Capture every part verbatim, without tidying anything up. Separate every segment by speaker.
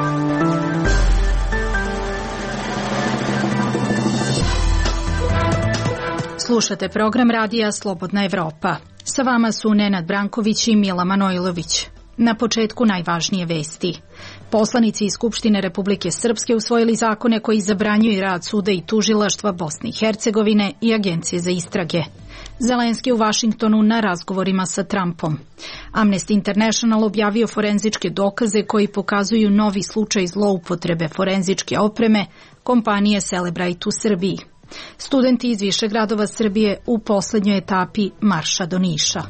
Speaker 1: Slušate program radija Slobodna Evropa. Sa vama su Nenad Branković i Mila Manojlović. Na početku najvažnije vesti. Poslanici iz Skupštine Republike Srpske usvojili zakone koji zabranjuju rad suda i tužilaštva Bosne i Hercegovine i Agencije za istrage. Zelenski u Vašingtonu na razgovorima sa Trumpom. Amnesty International objavio forenzičke dokaze koji pokazuju novi slučaj zloupotrebe forenzičke opreme kompanije Celebrite u Srbiji. Studenti iz više gradova Srbije u poslednjoj etapi marša do Niša.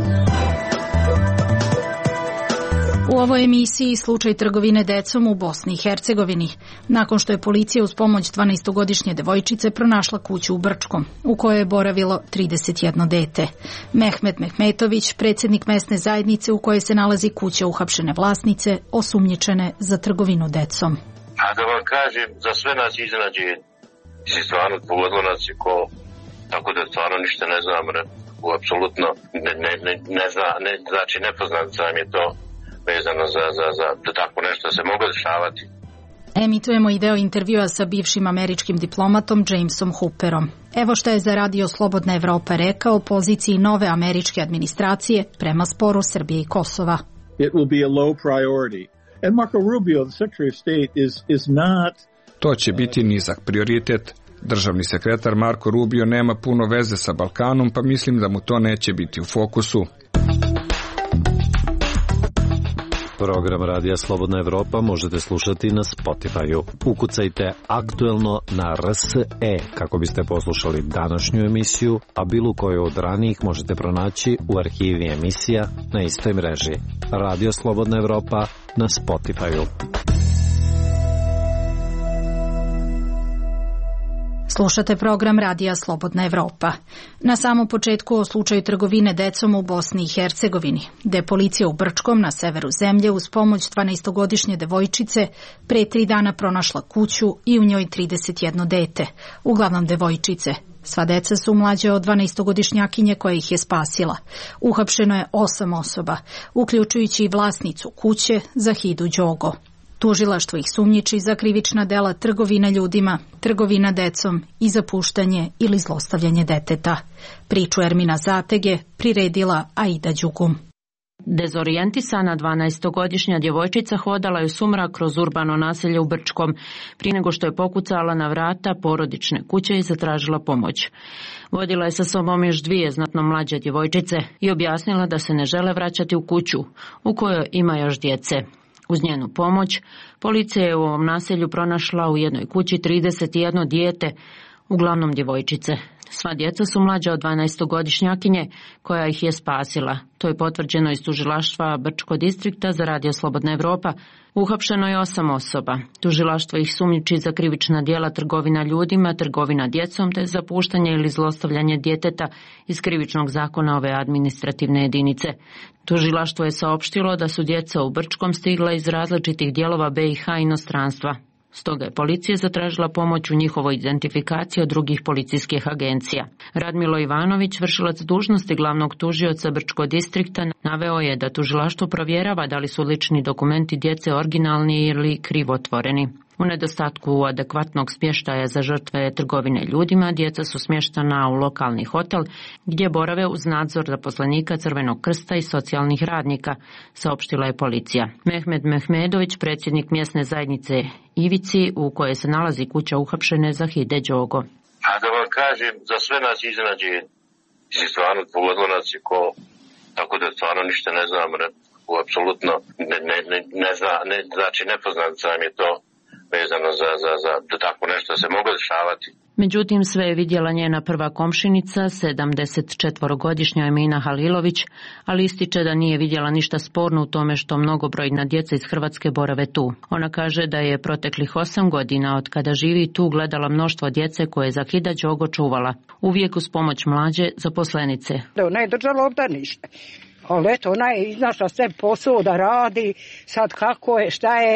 Speaker 1: U ovoj emisiji slučaj trgovine decom u Bosni i Hercegovini, nakon što je policija uz pomoć dvanaestogodišnje devojčice pronašla kuću u Brčkom, u kojoj je boravilo trideset jedno dete. Mehmet Mehmetović, predsjednik mesne zajednice u kojoj se nalazi kuća uhapšene vlasnice, osumnjičene za trgovinu decom.
Speaker 2: A da vam kažem, za sve nas iznenađenje. Mislim, stvarno pogodilo nas je ko, tako da stvarno ništa ne znam, ne, apsolutno ne, ne, ne, ne zna, ne, znači nepoznanica nam je to vezano za, za, za da tako nešto se moglo dešavati.
Speaker 1: Emitujemo i deo intervjua sa bivšim američkim diplomatom Jamesom Hooperom. Evo šta je za radio Slobodna Evropa rekao o poziciji nove američke administracije prema sporu Srbije i Kosova.
Speaker 3: It will be a low priority. And Marco Rubio, the Secretary of State, is, is not...
Speaker 4: To će biti nizak prioritet. Državni sekretar Marco Rubio nema puno veze sa Balkanom, pa mislim da mu to neće biti u fokusu.
Speaker 5: Program Radija Slobodna Evropa možete slušati na Spotify-u. Ukucajte aktuelno na R S E kako biste poslušali današnju emisiju, a bilo koju od ranijih možete pronaći u arhivi emisija na istoj mreži. Radio Slobodna Evropa na Spotify-u.
Speaker 1: Slušate program radija Slobodna Evropa. Na samom početku o slučaju trgovine decom u Bosni i Hercegovini, gde je policija u Brčkom na severu zemlje uz pomoć dvanaestogodišnje devojčice pre tri dana pronašla kuću i u njoj trideset jedno dete, uglavnom devojčice. Sva deca su mlađe od dvanaestogodišnjakinje koja ih je spasila. Uhapšeno je osam osoba, uključujući i vlasnicu kuće Zahidu Đogo. Tužilaštvo ih sumnjiči za krivična dela trgovina ljudima, trgovina decom i zapuštanje ili zlostavljanje deteta. Priču Ermina Zatege priredila Aida Đugum.
Speaker 6: Dezorijentisana dvanaestogodišnja djevojčica hodala je u sumrak kroz urbano naselje u Brčkom, prije nego što je pokucala na vrata porodične kuće i zatražila pomoć. Vodila je sa sobom još dvije znatno mlađe djevojčice i objasnila da se ne žele vraćati u kuću, u kojoj ima još djece. Uz njenu pomoć, policija je u ovom naselju pronašla u jednoj kući trideset jedno dijete, uglavnom djevojčice. Sva djeca su mlađa od dvanaestogodišnjakinje koja ih je spasila. To je potvrđeno iz tužilaštva Brčkog distrikta za Radio Slobodna Evropa. Uhapšeno je osam osoba. Tužilaštvo ih sumnjiči za krivična djela trgovina ljudima, trgovina djecom te zapuštanje ili zlostavljanje djeteta iz krivičnog zakona ove administrativne jedinice. Tužilaštvo je saopštilo da su djeca u Brčkom stigla iz različitih dijelova B i H inostranstva. Stoga je policija zatražila pomoć u njihovoj identifikaciji od drugih policijskih agencija. Radmilo Ivanović, vršilac dužnosti glavnog tužioca Brčkog distrikta, naveo je da tužilaštvo provjerava da li su lični dokumenti djece originalni ili krivotvoreni. U nedostatku adekvatnog smještaja za žrtve trgovine ljudima, djeca su smještana u lokalni hotel gdje borave uz nadzor zaposlenika Crvenog krsta i socijalnih radnika, saopštila je policija. Mehmet Mehmedović, predsjednik mjesne zajednice Ivici, u kojoj se nalazi kuća uhapšene Zahide Đogo.
Speaker 2: A da vam kažem, za sve nas iznenađenje. Mislim, stvarno pogodilo nas je ko, tako da stvarno ništa ne znam, ne, apsolutno ne, ne, ne, ne zna, ne, znači nepoznanica nam je to vezano za, za, za da tako nešto se moglo dešavati.
Speaker 6: Međutim, sve je vidjela njena prva komšinica, sedamdesetčetvorogodišnja Emina Halilović, ali ističe da nije vidjela ništa sporno u tome što mnogobrojna djeca iz Hrvatske borave tu. Ona kaže da je proteklih osam godina od kada živi tu gledala mnoštvo djece koje je Zahida Đogo čuvala, uvijek uz pomoć mlađe zaposlenice.
Speaker 7: Ona je držala ovdje ništa, ali eto, ona je iznašla sve posao da radi, sad kako je, šta je.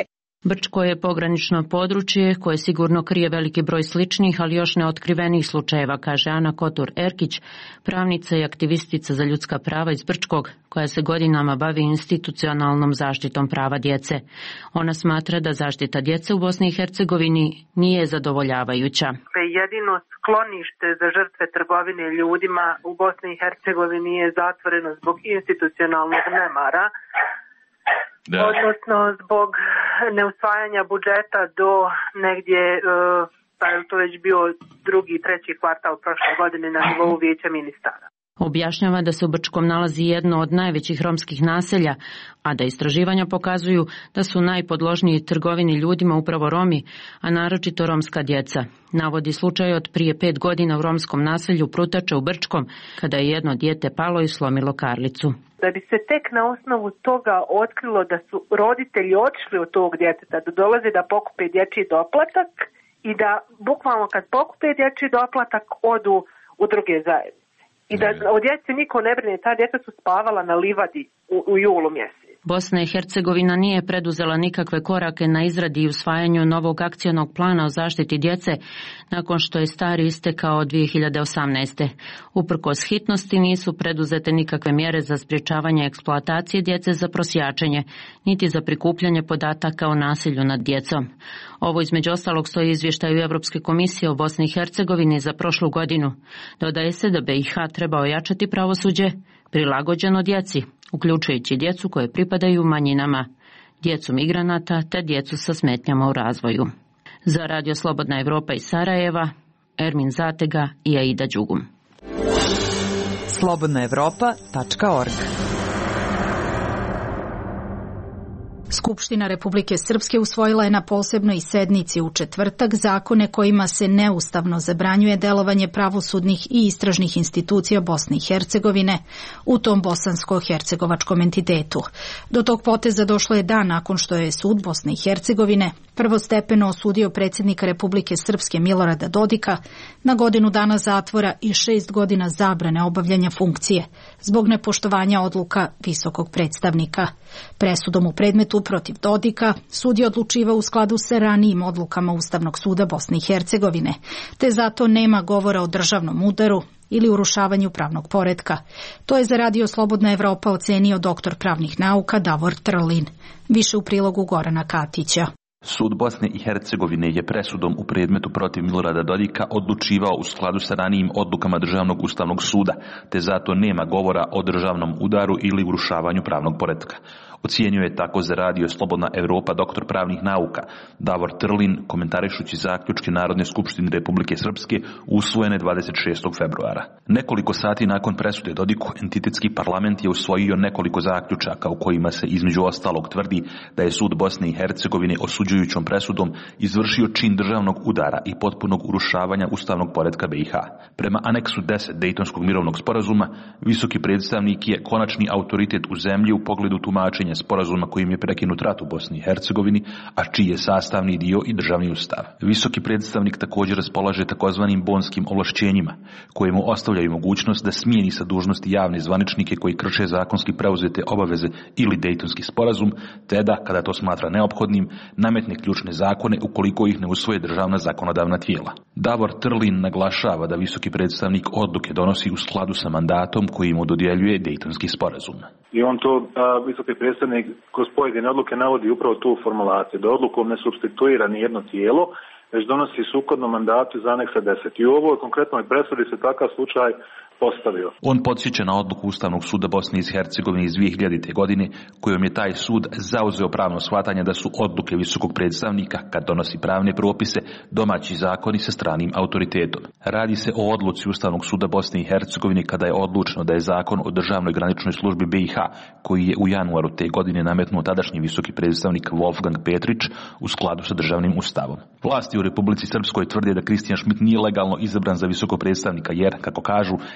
Speaker 6: Brčko je pogranično područje koje sigurno krije veliki broj sličnih, ali još neotkrivenih slučajeva, kaže Ana Kotur-Erkić, pravnica i aktivistica za ljudska prava iz Brčkog, koja se godinama bavi institucionalnom zaštitom prava djece. Ona smatra da zaštita djece u Bosni i Hercegovini nije zadovoljavajuća.
Speaker 8: Jedino sklonište za žrtve trgovine ljudima u Bosni i Hercegovini je zatvoreno zbog institucionalnog nemara. Da. Odnosno zbog neusvajanja budžeta do negdje, pa je to već bio drugi, treći kvartal prošle godine na nivou vijeća ministara.
Speaker 6: Objašnjava da se u Brčkom nalazi jedno od najvećih romskih naselja, a da istraživanja pokazuju da su najpodložniji trgovini ljudima upravo Romi, a naročito romska djeca. Navodi slučaj od prije pet godina u romskom naselju Prutače u Brčkom, kada je jedno dijete palo i slomilo karlicu.
Speaker 8: Da bi se tek na osnovu toga otkrilo da su roditelji otišli od tog djeteta, da dolaze da pokupe dječji doplatak i da bukvalno kad pokupe dječji doplatak odu u druge zajednice. I da o djeci niko ne brine, ta djeca su spavala na livadi u, u julu mjesecu.
Speaker 6: Bosna i Hercegovina nije preduzela nikakve korake na izradi i usvajanju novog akcionog plana o zaštiti djece nakon što je stari istekao dvije hiljade osamnaeste. Uprkos hitnosti nisu preduzete nikakve mjere za sprječavanje eksploatacije djece za prosjačenje, niti za prikupljanje podataka o nasilju nad djecom. Ovo između ostalog stoji izvještaju Europske komisije o Bosni i Hercegovini za prošlu godinu. Dodaje se da be i ha treba ojačati pravosuđe prilagođeno djeci, uključujući djecu koje pripadaju manjinama, djecu migranata te djecu sa smetnjama u razvoju. Za Radio Slobodna Evropa iz Sarajeva, Ermin Zatega i Aida Đugum.
Speaker 9: slobodna evropa tačka org.
Speaker 1: Skupština Republike Srpske usvojila je na posebnoj sednici u četvrtak zakone kojima se neustavno zabranjuje delovanje pravosudnih i istražnih institucija Bosne i Hercegovine u tom bosansko-hercegovačkom entitetu. Do tog poteza došlo je dan nakon što je sud Bosne i Hercegovine prvostepeno osudio predsjednika Republike Srpske Milorada Dodika na godinu dana zatvora i šest godina zabrane obavljanja funkcije zbog nepoštovanja odluka visokog predstavnika. Presudom u predmetu protiv Dodika sud je odlučivao u skladu sa ranijim odlukama Ustavnog suda Bosne i Hercegovine, te zato nema govora o državnom udaru ili urušavanju pravnog poretka. To je za Radio Slobodna Evropa ocenio doktor pravnih nauka Davor Trlin. Više u prilogu Gorana Katića.
Speaker 10: Sud Bosne i Hercegovine je presudom u predmetu protiv Milorada Dodika odlučivao u skladu sa ranijim odlukama Državnog ustavnog suda, te zato nema govora o državnom udaru ili urušavanju pravnog poretka. Ocijenio je tako za Radio Slobodna Evropa doktor pravnih nauka Davor Trlin, komentarišući zaključke Narodne skupštine Republike Srpske usvojene dvadeset šestog februara. Nekoliko sati nakon presude Dodiku, entitetski parlament je usvojio nekoliko zaključaka u kojima se između ostalog tvrdi da je sud Bosne i Hercegovine osuđujućom presudom izvršio čin državnog udara i potpunog urušavanja ustavnog poretka be i ha. Prema aneksu deset Dejtonskog mirovnog sporazuma, visoki predstavnik je konačni autoritet u zemlji u pogledu tumačenja sporazuma kojim je prekinut rat u Bosni i Hercegovini, a čiji je sastavni dio i državni ustav. Visoki predstavnik također raspolaže takozvanim bonskim ovlašćenjima, koje mu ostavljaju mogućnost da smijeni sa dužnosti javne zvaničnike koji krše zakonski preuzete obaveze ili Dejtonski sporazum, te da, kada to smatra neophodnim, nametne ključne zakone ukoliko ih ne usvoje državna zakonodavna tijela. Davor Trlin naglašava da visoki predstavnik odluke donosi u skladu sa mandatom koji mu dodjeljuje Dejtonski sporazum.
Speaker 11: I on to, a, visoki predstavnik kroz pojedine odluke navodi upravo tu formulaciju, da odlukom ne supstituira ni jedno tijelo, već donosi sukladno mandatu iz aneksa deset. I u ovoj konkretnoj presudi se takav slučaj postavio.
Speaker 10: On podsjeća na odluku Ustavnog suda Bosne i Hercegovine iz dvije hiljadite. godine, kojom je taj sud zauzeo pravno shvatanje da su odluke visokog predstavnika, kad donosi pravne propise, domaći zakoni sa stranim autoritetom. Radi se o odluci Ustavnog suda Bosne i Hercegovine kada je odlučeno da je zakon o državnoj graničnoj službi be i ha, koji je u januaru te godine nametnuo tadašnji visoki predstavnik Wolfgang Petrić, u skladu sa državnim ustavom. Vlasti u Republici Srpskoj tvrde da Kristijan Šmit nije legalno izabran za visokog predstavnika jer, kako kažu,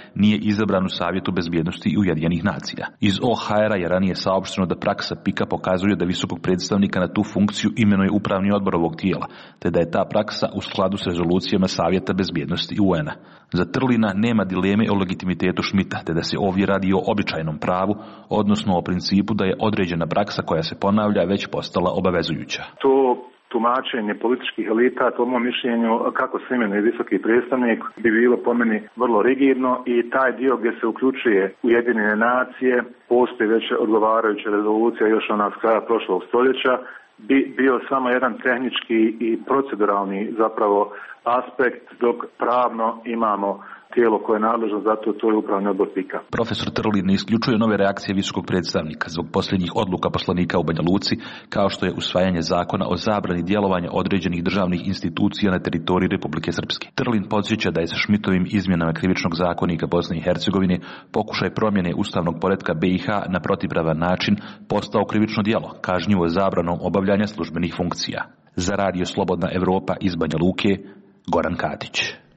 Speaker 10: nije izabran u Savjetu bezbjednosti i Ujedinjenih nacija. Iz O H R-a je ranije saopšteno da praksa Pika pokazuje da visokog predstavnika na tu funkciju imenuje upravni odbor ovog tijela, te da je ta praksa u skladu s rezolucijama Savjeta bezbjednosti i U N-a. Za Trlina nema dileme o legitimitetu Schmidta, te da se ovdje radi o običajnom pravu, odnosno o principu da je određena praksa koja se ponavlja već postala obavezujuća.
Speaker 11: To tumačenje političkih elita, po mom mišljenju, kako se imenuje visoki predstavnik, bi bilo po meni vrlo rigidno i taj dio gdje se uključuje Ujedinjene nacije, postoji već odgovarajuća rezolucija još ona s kraja prošlog stoljeća, bi bio samo jedan tehnički i proceduralni zapravo aspekt, dok pravno imamo tijelo koje je nadležno za to, to je upravni odbor Pika.
Speaker 10: Profesor Trlin ne isključuje nove reakcije visokog predstavnika zbog posljednjih odluka poslanika u Banja Luci, kao što je usvajanje zakona o zabrani djelovanja određenih državnih institucija na teritoriji Republike Srpske. Trlin podsjeća da je sa Schmidtovim izmjenama krivičnog zakonika Bosne i Hercegovine pokušaj promjene ustavnog poretka B i H na protivpravan način postao krivično djelo, kažnjivo zabranom obavljanja službenih funkcija. Za Radio Slobodna Evropa iz Banja Luke, Goran Katić.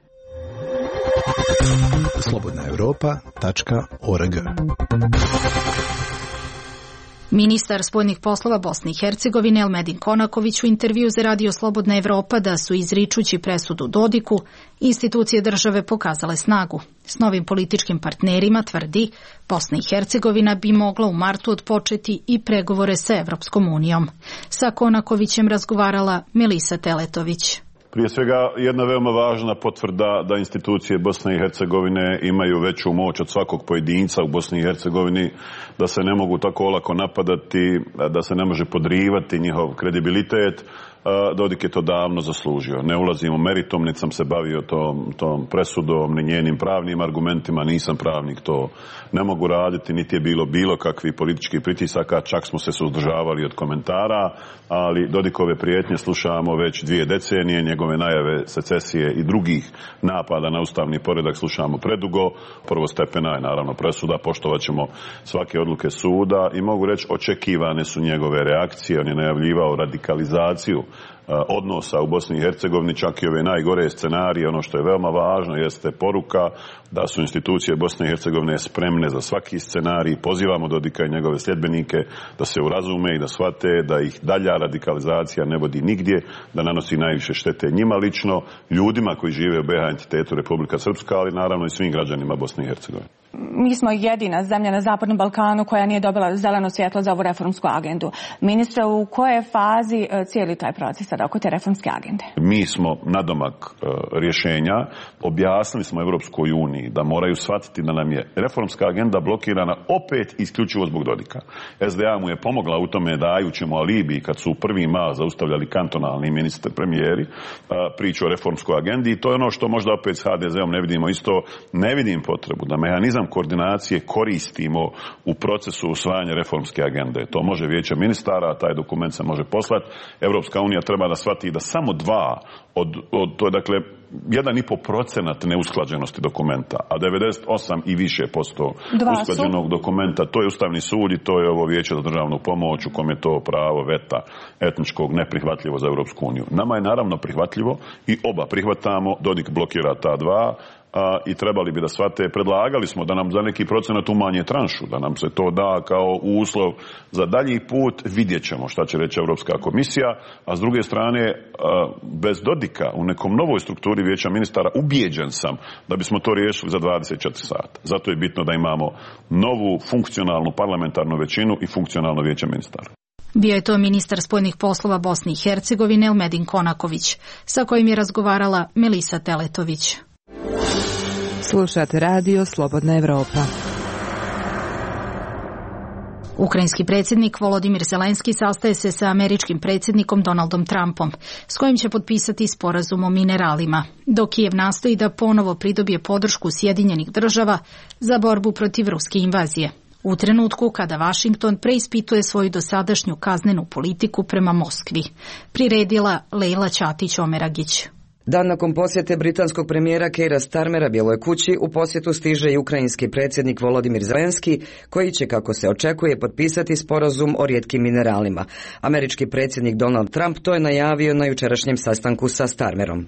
Speaker 12: slobodna europa tačka org.
Speaker 1: Ministar spoljnih poslova Bosne i Hercegovine Elmedin Konaković u intervju za Radio Slobodna Evropa da su izričući presudu Dodiku institucije države pokazale snagu. S novim političkim partnerima, tvrdi, Bosna i Hercegovina bi mogla u martu odpočeti i pregovore sa Evropskom unijom. Sa Konakovićem razgovarala Melisa Teletović.
Speaker 13: Prije svega, jedna veoma važna potvrda da institucije Bosne i Hercegovine imaju veću moć od svakog pojedinca u Bosni i Hercegovini, da se ne mogu tako olako napadati, da se ne može podrivati njihov kredibilitet. Dodik je to davno zaslužio. Ne ulazim u meritum, niti sam se bavio tom, tom presudom, ni njenim pravnim argumentima, nisam pravnik, to ne mogu raditi, niti je bilo bilo kakvih političkih pritisaka, čak smo se suzdržavali od komentara, ali Dodikove prijetnje slušamo već dvije decenije, njegove najave secesije i drugih napada na ustavni poredak slušamo predugo. Prvostepena je naravno presuda, poštovat ćemo svake odluke suda i mogu reći očekivane su njegove reakcije. On je najavljivao radikalizaciju odnosa u Bosni i Hercegovini, čak i ove najgore scenarije. Ono što je veoma važno jeste poruka da su institucije Bosne i Hercegovine spremne za svaki scenarij. Pozivamo Dodika i njegove sljedbenike da se urazume i da shvate da ih dalja radikalizacija ne vodi nigdje, da nanosi najviše štete njima lično, ljudima koji žive u B H entitetu Republika Srpska, ali naravno i svim građanima Bosne i Hercegovine.
Speaker 14: Mi smo jedina zemlja na Zapadnom Balkanu koja nije dobila zeleno svjetlo za ovu reformsku agendu. Ministre, u kojoj fazi cijeli taj proces sada oko te reformske agende?
Speaker 13: Mi smo nadomak uh, rješenja. Objasnili smo Evropskoj uniji da moraju shvatiti da nam je reformska agenda blokirana opet isključivo zbog Dodika. S D A mu je pomogla u tome dajući mu alibi kad su u prvi mal zaustavljali kantonalni ministar premijeri uh, priču o reformskoj agendi i to je ono što možda opet s H D Z-om ne vidimo isto. Ne vidim potrebu da mehanizam koordinacije koristimo u procesu usvajanja reformske agende. To može vijeće ministara, taj dokument se može poslati. Evropska unija treba da shvati da samo dva od, od to je dakle jedan i po procenat neusklađenosti dokumenta, a devedeset osam i više posto usklađenog dokumenta, to je Ustavni sud i to je ovo vijeće za državnu pomoć u kom je to pravo veta etničkog neprihvatljivo za Evropsku uniju. Nama je naravno prihvatljivo i oba prihvatamo, Dodik blokira ta dva, a, i trebali bi da shvate, predlagali smo da nam za neki procenat umanje tranšu, da nam se to da kao uslov za dalji put, vidjet ćemo šta će reći Evropska komisija, a s druge strane, a, bez Dodika u nekom novoj strukturi vijeća ministara ubijeđen sam da bismo to riješili za dvadeset četiri sata. Zato je bitno da imamo novu funkcionalnu parlamentarnu većinu i funkcionalno vijeće ministara.
Speaker 1: Bio je to ministar spoljnih poslova Bosne i Hercegovine Elmedin Konaković, sa kojim je razgovarala Melisa Teletović.
Speaker 9: Slušate Radio Slobodna Evropa.
Speaker 1: Ukrajinski predsjednik Volodimir Zelenski sastaje se sa američkim predsjednikom Donaldom Trumpom, s kojim će potpisati sporazum o mineralima, dok Kijev nastoji da ponovo pridobije podršku Sjedinjenih država za borbu protiv ruske invazije. U trenutku kada Washington preispituje svoju dosadašnju kaznenu politiku prema Moskvi, priredila Lejla Ćatić-Omeragić.
Speaker 15: Dan nakon posjete britanskog premijera Keira Starmera Bijeloj kući, u posjetu stiže i ukrajinski predsjednik Volodimir Zelenski, koji će, kako se očekuje, potpisati sporazum o rijetkim mineralima. Američki predsjednik Donald Trump to je najavio na jučerašnjem sastanku sa Starmerom.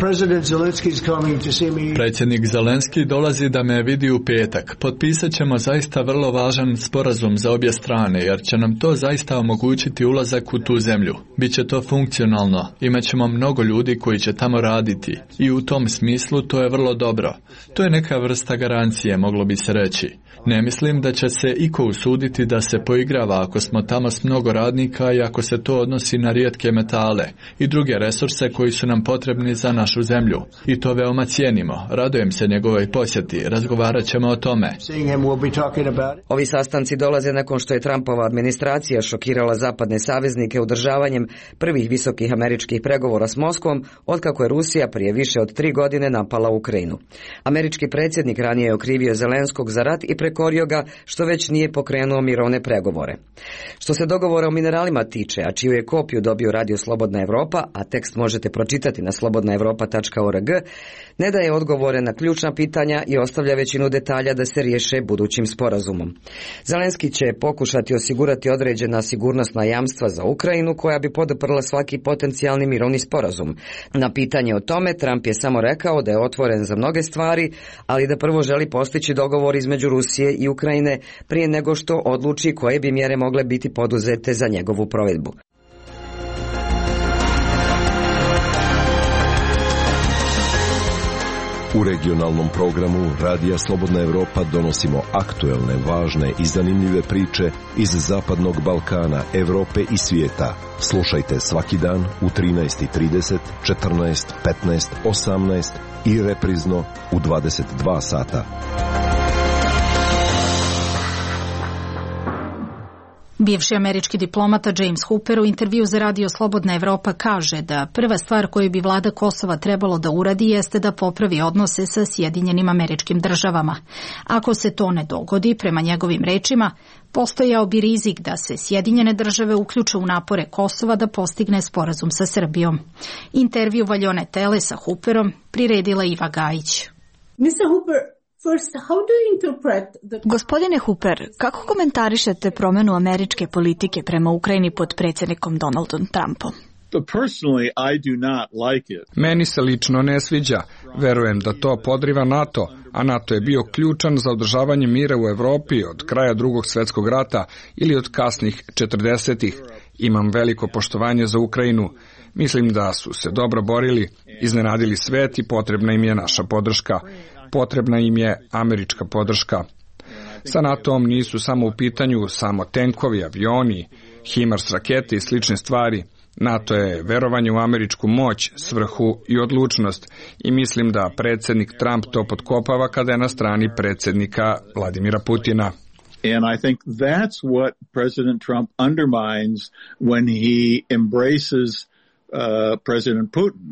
Speaker 16: Predsjednik Zelenski dolazi da me vidi u petak. Potpisat ćemo zaista vrlo važan sporazum za obje strane, jer će nam to zaista omogućiti ulazak u tu zemlju. Biće to funkcionalno. Imaćemo mnogo ljudi koji će tamo raditi i u tom smislu to je vrlo dobro. To je neka vrsta garancije, moglo bi se reći. Ne mislim da će se iko usuditi da se poigrava ako smo tamo s mnogo radnika i ako se to odnosi na rijetke metale i druge resurse koji su nam potrebni za našu zemlju. I to veoma cijenimo. Radujem se njegovoj posjeti. Razgovarat ćemo o tome.
Speaker 15: Ovi sastanci dolaze nakon što je Trumpova administracija šokirala zapadne saveznike održavanjem prvih visokih američkih pregovora s Moskvom otkako je Rusija prije više od tri godine napala Ukrajinu. Američki predsjednik ranije je okrivio Zelenskog za rat i prekorio ga što već nije pokrenuo mirovne pregovore. Što se dogovora o mineralima tiče, a čiju je kopiju dobio Radio Slobodna Evropa, a tekst možete pročitati na slobodna evropa tačka org, ne daje odgovore na ključna pitanja i ostavlja većinu detalja da se riješe budućim sporazumom. Zelenski će pokušati osigurati određena sigurnosna jamstva za Ukrajinu koja bi poduprla svaki potencijalni mirovni sporazum. Na pitanje o tome Trump je samo rekao da je otvoren za mnoge stvari, ali da prvo želi postići dogovor između Rusije i Ukrajine prije nego što odluči koje bi mjere mogle biti poduzete za njegovu provedbu.
Speaker 17: U regionalnom programu Radija Slobodna Evropa donosimo aktuelne, važne i zanimljive priče iz Zapadnog Balkana, Evrope i svijeta. Slušajte svaki dan u trinaest i trideset, četrnaest, petnaest, osamnaest i reprizno u dvadeset dva sata.
Speaker 1: Bivši američki diplomata James Hooper u intervju za Radio Slobodna Evropa kaže da prva stvar koju bi vlada Kosova trebalo da uradi jeste da popravi odnose sa Sjedinjenim Američkim Državama. Ako se to ne dogodi, prema njegovim rečima, postojao bi rizik da se Sjedinjene Države uključe u napore Kosova da postigne sporazum sa Srbijom. Intervju Valjone Tele sa Hooperom priredila Iva Gajić.
Speaker 18: mister Hooper, First, how do you interpret the...
Speaker 19: Gospodine Hooper, kako komentarišete promjenu američke politike prema Ukrajini pod predsjednikom Donaldom Trumpom?
Speaker 3: Personally, I do not like it.
Speaker 4: Meni se lično ne sviđa. Verujem da to podriva NATO, a NATO je bio ključan za održavanje mira u Evropi od kraja Drugog svjetskog rata ili od kasnih četrdesetih. Imam veliko poštovanje za Ukrajinu. Mislim da su se dobro borili, iznenadili svet i potrebna im je naša podrška. Potrebna im je američka podrška. Sa NATO-om nisu samo u pitanju samo tenkovi, avioni, HIMARS rakete i slične stvari. NATO je verovanje u američku moć, svrhu i odlučnost i mislim da predsjednik Trump to potkopava kada je na strani predsjednika Vladimira Putina.
Speaker 3: And I think that's what President Trump undermines when he embraces uh, President Putin.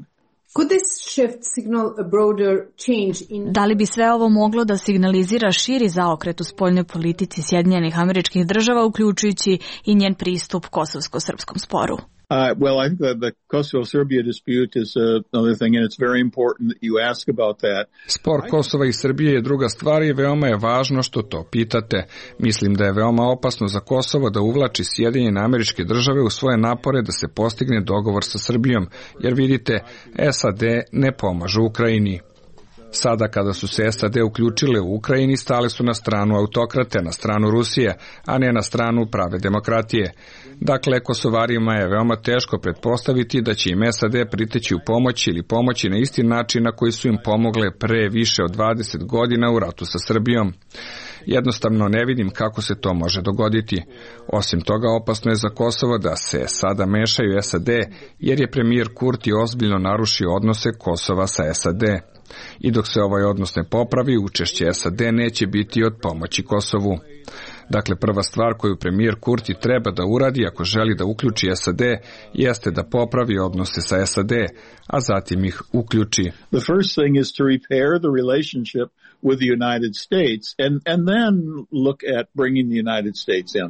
Speaker 19: Da li bi sve ovo moglo da signalizira širi zaokret u spoljnoj politici Sjedinjenih Američkih Država, uključujući i njen pristup kosovsko-srpskom sporu?
Speaker 3: Uh, well, I think that the Kosovo-Serbia dispute is uh, another thing, and it's very important that you ask about that.
Speaker 4: Spor Kosova i Srbije je druga stvar i veoma je važno što to pitate. Mislim da je veoma opasno za Kosovo da uvlači Sjedinjene Američke Države u svoje napore da se postigne dogovor sa Srbijom, jer vidite, S A D ne pomažu Ukrajini. Sada kada su se S A D uključile u Ukrajini, stali su na stranu autokrate, na stranu Rusije, a ne na stranu prave demokratije. Dakle, Kosovarima je veoma teško pretpostaviti da će im S A D priteći u pomoć ili pomoći na isti način na koji su im pomogle pre više od dvadeset godina u ratu sa Srbijom. Jednostavno ne vidim kako se to može dogoditi. Osim toga, opasno je za Kosovo da se sada mešaju S A D, jer je premijer Kurti ozbiljno narušio odnose Kosova sa S A D. I dok se ovaj odnos ne popravi, učešće S A D neće biti od pomoći Kosovu. Dakle, prva stvar koju premijer Kurti treba da uradi ako želi da uključi S A D jeste da popravi odnose sa S A D, a zatim ih uključi.
Speaker 3: The first thing is to repair the relationship with the United States and, and then look at bringing the United States in.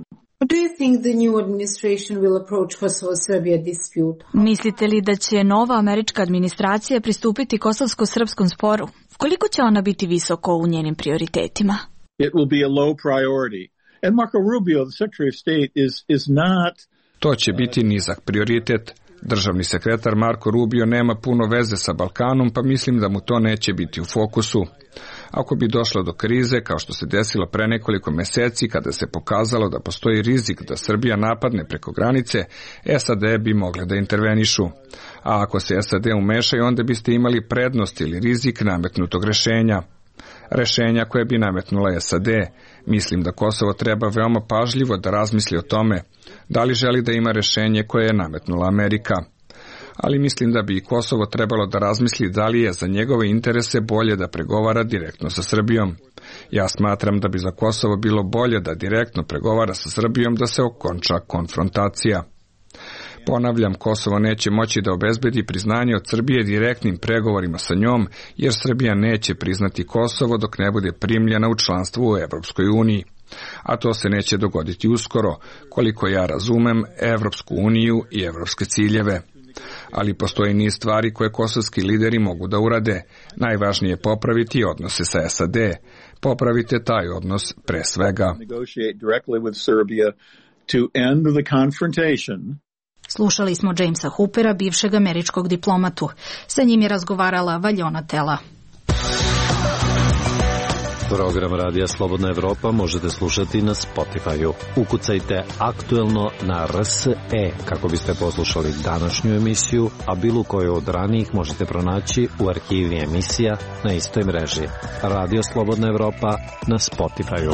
Speaker 19: Mislite li da će nova američka administracija pristupiti kosovsko-srpskom sporu? Koliko će ona biti visoko u njenim prioritetima?
Speaker 3: It will be a low priority. And Marco Rubio, the Secretary of State, is, is not...
Speaker 4: To će biti nizak prioritet. Državni sekretar Marco Rubio nema puno veze sa Balkanom, pa mislim da mu to neće biti u fokusu. Ako bi došlo do krize, kao što se desilo pre nekoliko meseci, kada se pokazalo da postoji rizik da Srbija napadne preko granice, S A D bi mogle da intervenišu. A ako se S A D umešaju, onda biste imali prednost ili rizik nametnutog rešenja. Rešenja koje bi nametnula S A D. Mislim da Kosovo treba veoma pažljivo da razmisli o tome da li želi da ima rešenje koje je nametnula Amerika. Ali mislim da bi i Kosovo trebalo da razmisli da li je za njegove interese bolje da pregovara direktno sa Srbijom. Ja smatram da bi za Kosovo bilo bolje da direktno pregovara sa Srbijom da se okonča konfrontacija. Ponavljam, Kosovo neće moći da obezbedi priznanje od Srbije direktnim pregovorima sa njom, jer Srbija neće priznati Kosovo dok ne bude primljena u članstvo u Evropskoj uniji. A to se neće dogoditi uskoro, koliko ja razumem Evropsku uniju i evropske ciljeve. Ali postoji niz stvari koje kosovski lideri mogu da urade. Najvažnije je popraviti odnose sa S A D. Popravite taj odnos pre svega.
Speaker 1: Slušali smo Jamesa Hoopera, bivšeg američkog diplomatu. Sa njim je razgovarala Valjona Tela.
Speaker 5: Program Radija Slobodna Evropa možete slušati na Spotify-u. Ukucajte aktuelno na R S E kako biste poslušali današnju emisiju, a bilo koju od ranijih možete pronaći u arhivi emisija na istoj mreži. Radio Slobodna Evropa na Spotify-u.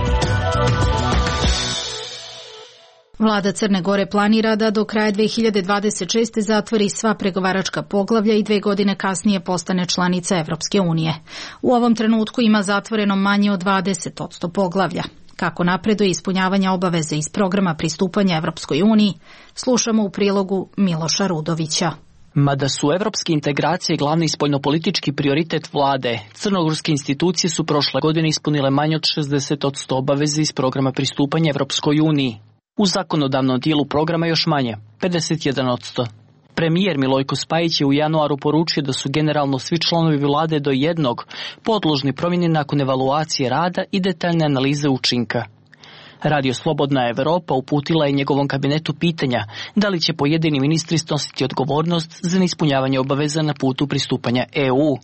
Speaker 1: Vlada Crne Gore planira da do kraja dve hiljade dvadeset šeste. zatvori sva pregovaračka poglavlja i dve godine kasnije postane članica Evropske unije. U ovom trenutku ima zatvoreno manje od dvadeset posto poglavlja. Kako napreduje ispunjavanje obaveze iz programa pristupanja Evropskoj uniji, slušamo u prilogu Miloša Rudovića.
Speaker 20: Mada su evropske integracije glavni spoljnopolitički prioritet vlade, crnogorske institucije su prošle godine ispunile manje od šezdeset posto obaveze iz programa pristupanja Evropskoj uniji. U zakonodavnom dijelu programa još manje, pedeset jedan posto. Premijer Milojko Spajić je u januaru poručio da su generalno svi članovi vlade do jednog podložni promjeni nakon evaluacije rada i detaljne analize učinka. Radio Slobodna Evropa uputila je njegovom kabinetu pitanja da li će pojedini ministri snositi odgovornost za neispunjavanje obaveza na putu pristupanja E U.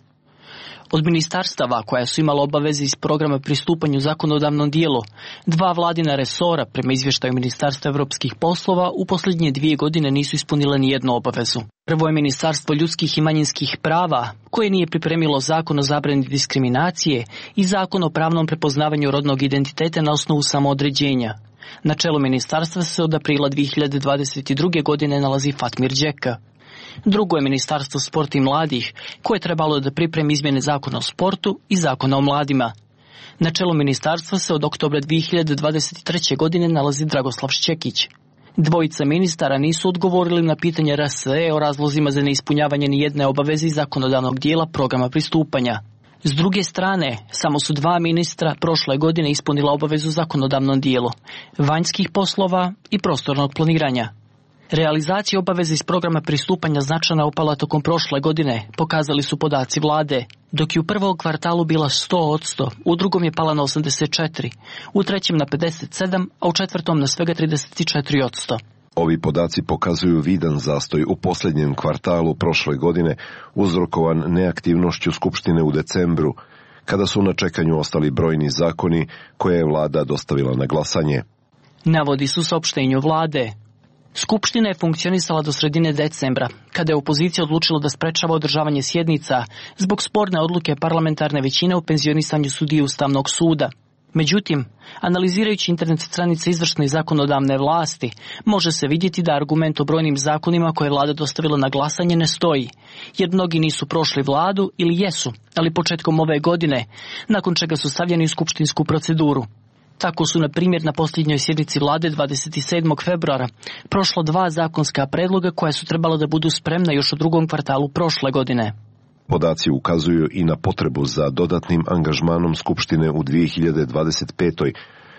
Speaker 20: Od ministarstava koja su imala obaveze iz programa pristupanju zakonodavnom dijelu, dva vladina resora prema izvještaju Ministarstva evropskih poslova u posljednje dvije godine nisu ispunile ni jednu obavezu. Prvo je Ministarstvo ljudskih i manjinskih prava, koje nije pripremilo zakon o zabrani diskriminacije i zakon o pravnom prepoznavanju rodnog identiteta na osnovu samoodređenja. Na čelu ministarstva se od aprila dvije hiljade dvadeset druge. godine nalazi Fatmir Đeka. Drugo je Ministarstvo sporta i mladih, koje je trebalo da pripremi izmjene zakona o sportu i zakona o mladima. Na čelu ministarstva se od oktobra dvije hiljade dvadeset treće. godine nalazi Dragoslav Šćekić. Dvojica ministara nisu odgovorili na pitanje R S E o razlozima za neispunjavanje ni jedne obaveze iz zakonodavnog dijela programa pristupanja. S druge strane, samo su dva ministra prošle godine ispunila obavezu zakonodavnom dijelu, vanjskih poslova i prostornog planiranja. Realizacija obaveze iz programa pristupanja značajno opala tokom prošle godine, pokazali su podaci vlade, dok je u prvom kvartalu bila sto posto, u drugom je pala na osamdeset četiri, u trećem na pedeset sedam, a u četvrtom na svega trideset četiri posto.
Speaker 17: Ovi podaci pokazuju vidan zastoj u posljednjem kvartalu prošle godine, uzrokovan neaktivnošću Skupštine u decembru, kada su na čekanju ostali brojni zakoni koje je vlada dostavila na glasanje.
Speaker 20: Navodi su saopštenju vlade. Skupština je funkcionisala do sredine decembra, kada je opozicija odlučila da sprečava održavanje sjednica zbog sporne odluke parlamentarne većine o penzionisanju sudije Ustavnog suda. Međutim, analizirajući internet stranice izvršne i zakonodavne vlasti, može se vidjeti da argument o brojnim zakonima koje je vlada dostavila na glasanje ne stoji, jer mnogi nisu prošli vladu ili jesu, ali početkom ove godine, nakon čega su stavljeni u skupštinsku proceduru. Tako su, na primjer, na posljednjoj sjednici vlade dvadeset sedmog februara prošla dva zakonska predloga koja su trebala da budu spremna još u drugom kvartalu prošle godine.
Speaker 17: Podaci ukazuju i na potrebu za dodatnim angažmanom Skupštine u dvije hiljade dvadeset petoj.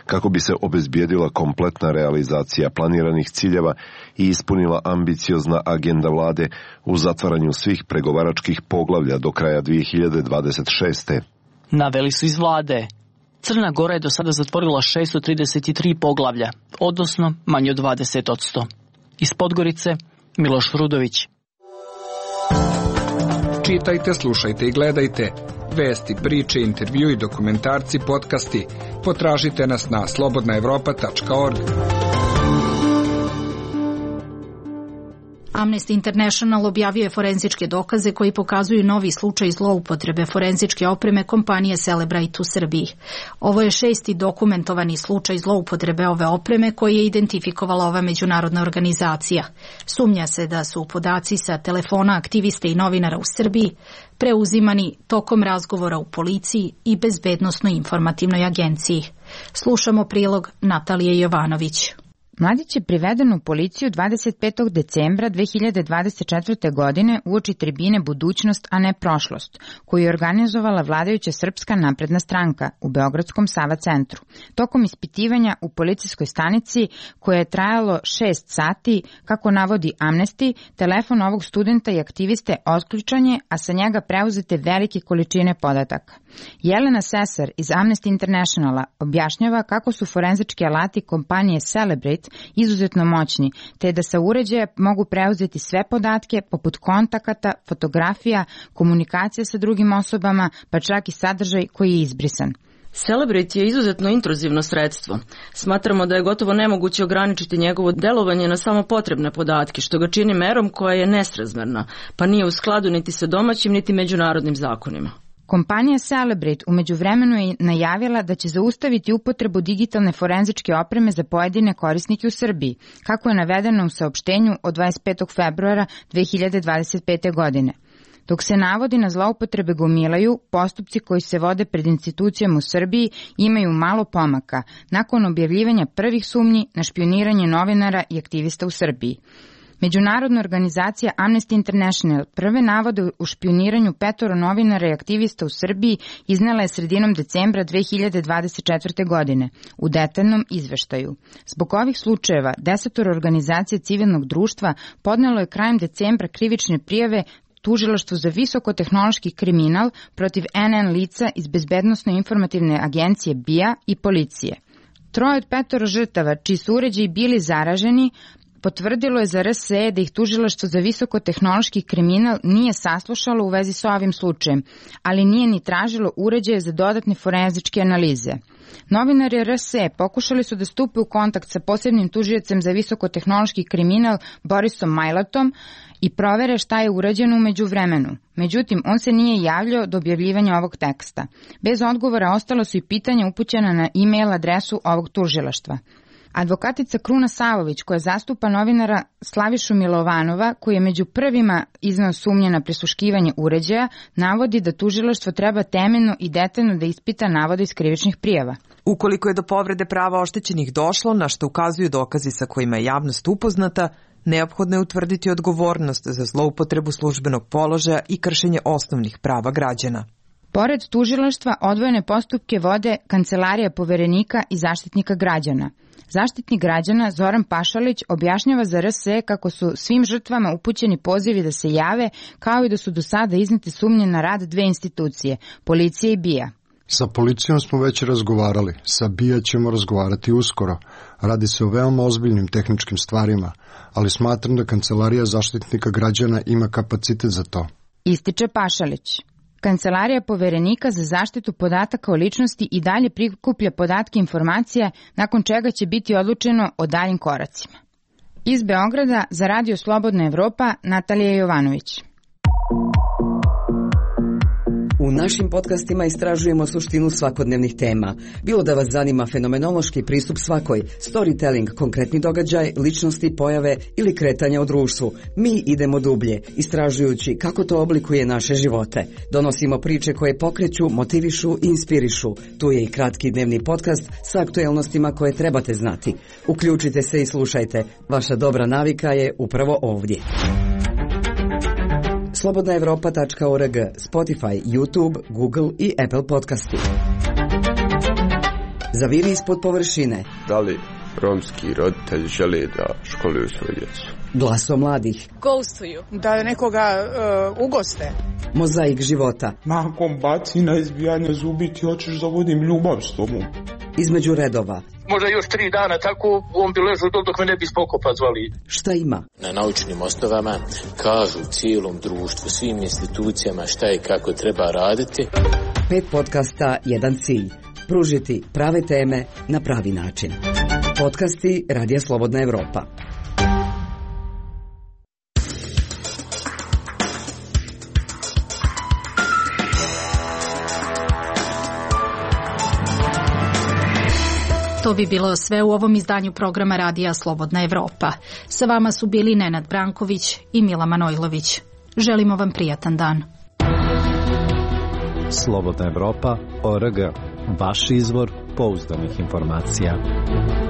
Speaker 17: kako bi se obezbijedila kompletna realizacija planiranih ciljeva i ispunila ambiciozna agenda vlade u zatvaranju svih pregovaračkih poglavlja do kraja dvije hiljade dvadeset šeste.
Speaker 20: Naveli su iz vlade. Crna Gora je do sada zatvorila šesto trideset tri poglavlja, odnosno manje od dvadeset posto. Iz Podgorice, Miloš Rudović.
Speaker 4: Čitajte, slušajte i gledajte. Vesti, priče, intervju i dokumentarci, podcasti. Potražite nas na slobodna evropa tačka org.
Speaker 1: Amnesty International objavio je forenzičke dokaze koji pokazuju novi slučaj zloupotrebe forenzičke opreme kompanije Cellebrite u Srbiji. Ovo je šesti dokumentovani slučaj zloupotrebe ove opreme koji je identifikovala ova međunarodna organizacija. Sumnja se da su podaci sa telefona aktiviste i novinara u Srbiji preuzimani tokom razgovora u policiji i bezbednosno-informativnoj agenciji. Slušamo prilog Natalije Jovanović.
Speaker 21: Mladić je priveden u policiju dvadeset petog decembra dve hiljade dvadeset četvrte. godine uoči tribine Budućnost, a ne prošlost, koju je organizovala vladajuća Srpska napredna stranka u Beogradskom Sava centru. Tokom ispitivanja u policijskoj stanici, koje je trajalo šest sati, kako navodi Amnesty, telefon ovog studenta i aktiviste otključan je, a sa njega preuzete velike količine podataka. Jelena Sesar iz Amnesty Internationala objašnjava kako su forenzički alati kompanije Cellebrite izuzetno moćni, te da sa uređaja mogu preuzeti sve podatke poput kontakata, fotografija, komunikacija sa drugim osobama, pa čak i sadržaj koji je izbrisan.
Speaker 22: Cellebrite je izuzetno intruzivno sredstvo. Smatramo da je gotovo nemoguće ograničiti njegovo delovanje na samo potrebne podatke, što ga čini merom koja je nesrazmerna, pa nije u skladu niti sa domaćim niti međunarodnim zakonima.
Speaker 21: Kompanija Cellebrite u međuvremenu je najavila da će zaustaviti upotrebu digitalne forenzičke opreme za pojedine korisnike u Srbiji, kako je navedeno u saopštenju od dvadeset petog februara dve hiljade dvadeset pete. godine. Dok se navodi na zloupotrebe gomilaju, postupci koji se vode pred institucijama u Srbiji imaju malo pomaka, nakon objavljivanja prvih sumnji na špioniranje novinara i aktivista u Srbiji. Međunarodna organizacija Amnesty International prve navode u špioniranju petoro novinara i aktivista u Srbiji iznela je sredinom decembra dve hiljade dvadeset četvrte. godine u detaljnom izveštaju. Zbog ovih slučajeva desetoro organizacija civilnog društva podnelo je krajem decembra krivične prijave Tužilaštvu za visokotehnološki kriminal protiv en en lica iz Bezbednosno-informativne agencije B I A i policije. Troje od petoro žrtava, čiji su uređaji bili zaraženi, potvrdilo je za R S E da ih Tužilaštvo za visokotehnološki kriminal nije saslušalo u vezi sa ovim slučajem, ali nije ni tražilo uređaje za dodatne forenzičke analize. Novinari R S E pokušali su da stupe u kontakt sa posebnim tužiocem za visokotehnološki kriminal Borisom Majlatom i provere šta je urađeno u međuvremenu. Međutim, on se nije javljao do objavljivanja ovog teksta. Bez odgovora ostalo su i pitanja upućena na e-mail adresu ovog tužilaštva. Advokatica Kruna Savović, koja zastupa novinara Slavišu Milovanova, koji je među prvima iznao sumnje na prisluškivanje uređaja, navodi da tužilaštvo treba temeljno i detaljno da ispita navode iz krivičnih prijava.
Speaker 23: Ukoliko je do povrede prava oštećenih došlo, na što ukazuju dokazi sa kojima je javnost upoznata, neophodno je utvrditi odgovornost za zloupotrebu službenog položaja i kršenje osnovnih prava građana.
Speaker 21: Pored tužilaštva, odvojene postupke vode Kancelarija poverenika i Zaštitnika građana. Zaštitnik građana Zoran Pašalić objašnjava za R S E kako su svim žrtvama upućeni pozivi da se jave, kao i da su do sada iznete sumnje na rad dve institucije, policije i B I A.
Speaker 24: Sa policijom smo već razgovarali, sa B I A ćemo razgovarati uskoro. Radi se o veoma ozbiljnim tehničkim stvarima, ali smatram da Kancelarija Zaštitnika građana ima kapacitet za to.
Speaker 21: Ističe Pašalić. Kancelarija poverenika za zaštitu podataka o ličnosti i dalje prikuplja podatke i informacije, nakon čega će biti odlučeno o daljim koracima. Iz Beograda za Radio Slobodna Evropa, Natalija Jovanović.
Speaker 15: U našim podcastima istražujemo suštinu svakodnevnih tema. Bilo da vas zanima fenomenološki pristup svakoj, storytelling, konkretni događaj, ličnosti, pojave ili kretanja u društvu, mi idemo dublje, istražujući kako to oblikuje naše živote. Donosimo priče koje pokreću, motivišu i inspirišu. Tu je i kratki dnevni podcast sa aktuelnostima koje trebate znati. Uključite se i slušajte. Vaša dobra navika je upravo ovdje. slobodna evropa tačka org, Spotify, YouTube, Google i Apple podcasti. Zaviri ispod površine.
Speaker 2: Da li romski roditelji žele da školuju svoju djecu?
Speaker 15: Glaso mladih.
Speaker 6: Gostuju. Da nekoga uh, ugoste.
Speaker 15: Mozaik života.
Speaker 7: Nakon bacina, izbijanja zubi, ti hoćeš da vodim ljubav s tobom.
Speaker 15: Između redova.
Speaker 8: Možda još tri dana tako, on bi ležao dok, dok me ne bi spokopa zvali.
Speaker 15: Šta ima?
Speaker 25: Na naučnim osnovama kažu cijelom društvu, svim institucijama šta i kako treba raditi.
Speaker 15: Pet podcasta, jedan cilj. Pružiti prave teme na pravi način. Podcasti Radija Slobodna Evropa.
Speaker 1: To bi bilo sve u ovom izdanju programa Radija Slobodna Evropa. Sa vama su bili Nenad Branković i Mila Manojlović. Želimo vam prijatan dan.
Speaker 5: Slobodna Evropa, O R G. Vaš izvor pouzdanih informacija.